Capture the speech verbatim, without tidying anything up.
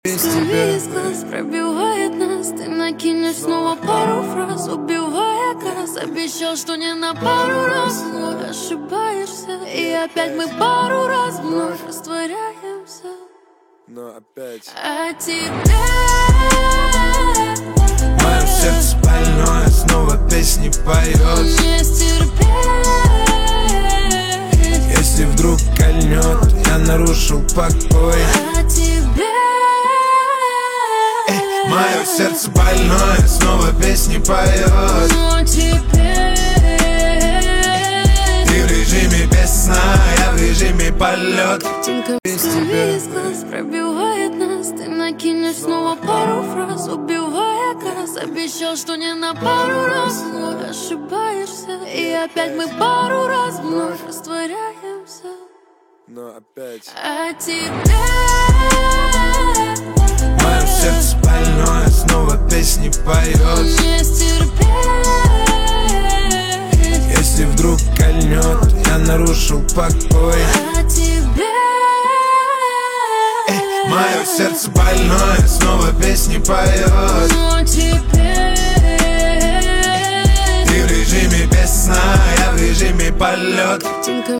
Скорее из глаз пробивает нас. Ты накинешь снова пару фраз, убивая газ. Обещал, что не на пару раз, но ошибаешься. И опять мы пару раз вновь растворяемся. Но опять А тебе мое сердце больное снова песни поет. не стерпеть. Если вдруг кольнет, я нарушил покой. А тебе Мое сердце больное снова песни поет. но теперь Ты в режиме без сна, я в режиме полет. Скорее из глаз пробивает нас. Ты накинешь снова пару фраз, убивая газ. Обещал, что не на пару раз, но ошибаешься. И опять мы пару раз вновь растворяемся. Но опять А тебе мое сердце больное снова песни поет. не стерпеть. Если вдруг кольнет, я нарушил покой. А тебе Мое сердце больное снова песни поет. но теперь Ты в режиме без сна, я в режиме полет.